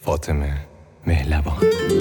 فاطمه مهلبان.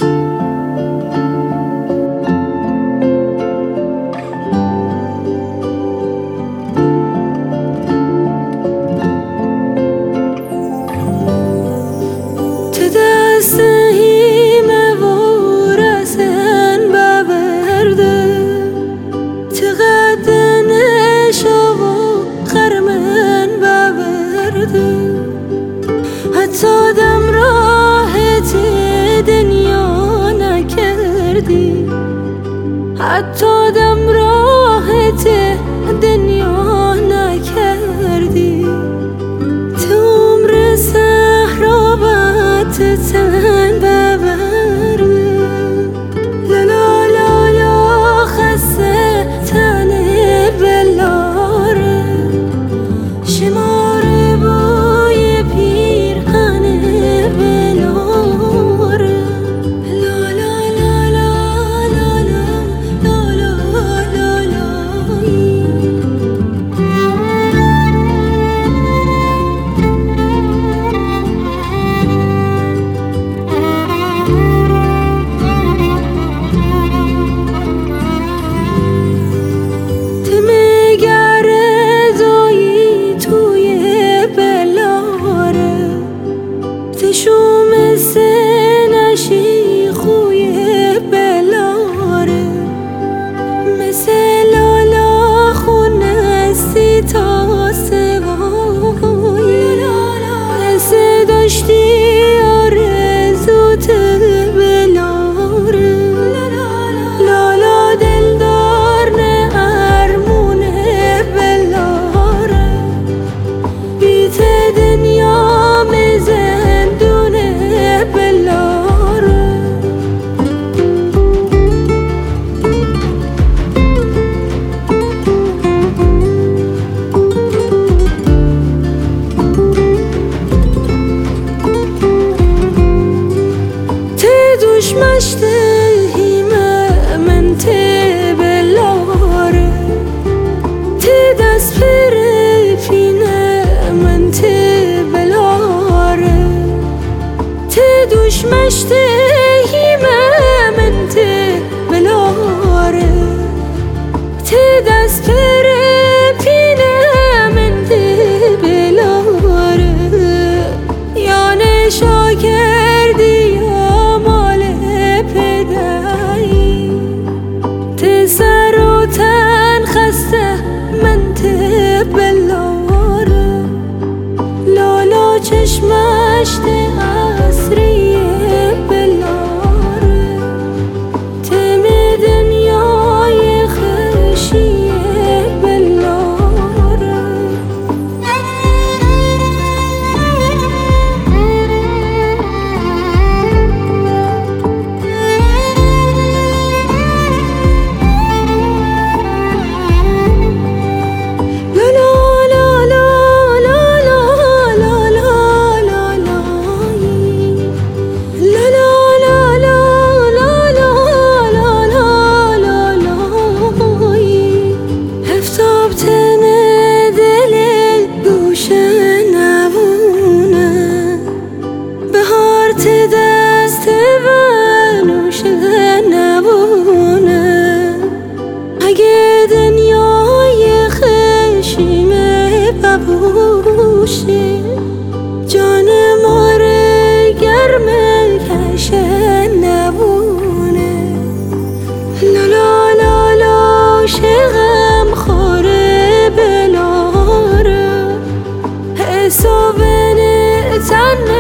حتی دم راحت دنیا نکردی، حتی دم راحت دنیا نکردی. تو عمر صحرابت تن ببردی، لالا لالا خسته تن بلاره، شمار بوی پیرهن بلاره. لالا لالا لالا لالا لالایی. شوم سنشی خوی بلاره، مثل لالا خونستی تا سوای، مثل داشتی آرزوت بلاره. لالا دلدار نه ارمونه بلاره، بیت دنیا مزه مشتهیمه من تبلاره، تدست فرفینه من تبلاره، تدوش مشتهیمه من تبلاره، تدست فرفینه من تبلاره. یعنی شاکردی سر و تن خسته من بلاره، لالا چشمش عصری بلاره، تم دنیای خشی بلاره. دست ونوش نبونه، اگه دنیای خشیمه ببوشه، جان ماره گرمه کشه نبونه. لالا لالا شغم خوره بلاره، حسابن تن